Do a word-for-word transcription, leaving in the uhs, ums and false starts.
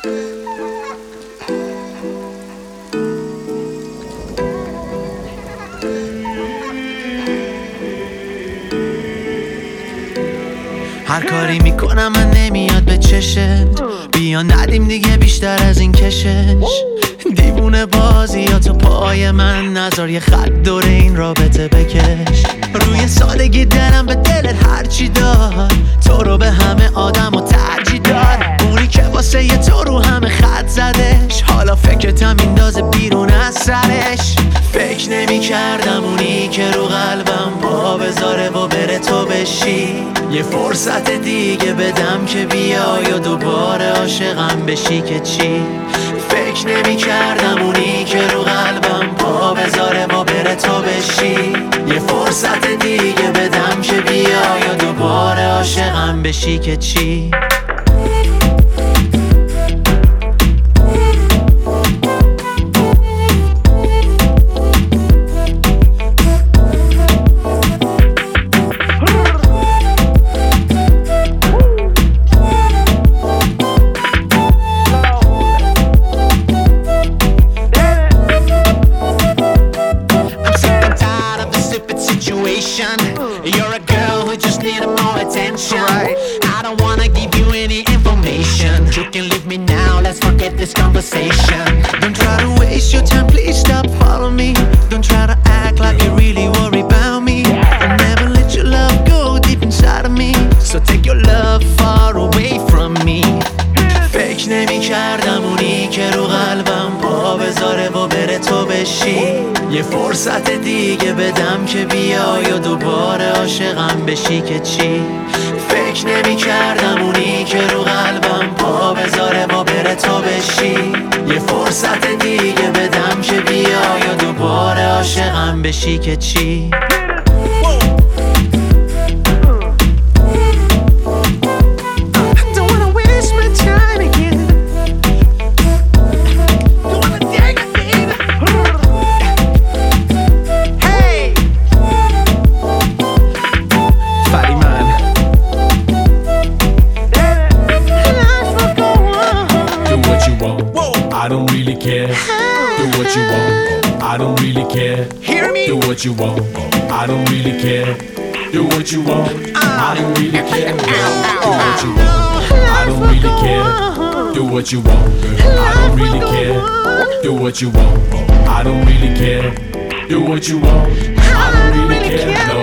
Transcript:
هر کاری میکنم من نمیاد به چشت، بیا ندیم دیگه بیشتر از این کشش. دیوونه بازی یا تو پای من نذار یه خط دور این رابطه بکش. روی سادگی دلم به دلت هرچی داد، تو رو به همه آدم و ترجیح داد. اونی که واسه یه تو رو همه خط زدش، حالا فکرتم میندازه بیرون از سرش. فکر نمی کردم اونی که رو قلبم پا بذاره و بره تو بشی. یه فرصت دیگه بدم که بیای و دوباره عاشقم بشی که چی. فکر نمی کردم اونی که رو قلبم پا بذاره و بره تو بشی. یه فرصت دیگه بدم که بیای و دوباره عاشقم بشی که چی. You're a girl who just needed more attention. Right. I don't wanna give you any information. You can leave me now, let's forget this conversation. Don't try to waste your time, please stop following me. Don't try to act like you really worry about me. I'll never let your love go deep inside of me. So take your love far away from me. فکر نمی کردم اونی که رو قلبم پا بذاره و بره تو بشی. یه فرصت دیگه بدم که بیای و دوباره عاشقم بشی که چی. فکر نمی کردم اونی که رو قلبم پا بذاره و بره تو بشی. یه فرصت دیگه بدم که بیای و دوباره عاشقم بشی که چی. I don't really care. Do what you want. I don't really care. Hear me? Do what you want. I don't really care. Do what you want. I don't really care. Do what you want. I don't really care. Do what you want. I don't really care. Do what you want. I don't really care. Do what you want. I don't really care. No.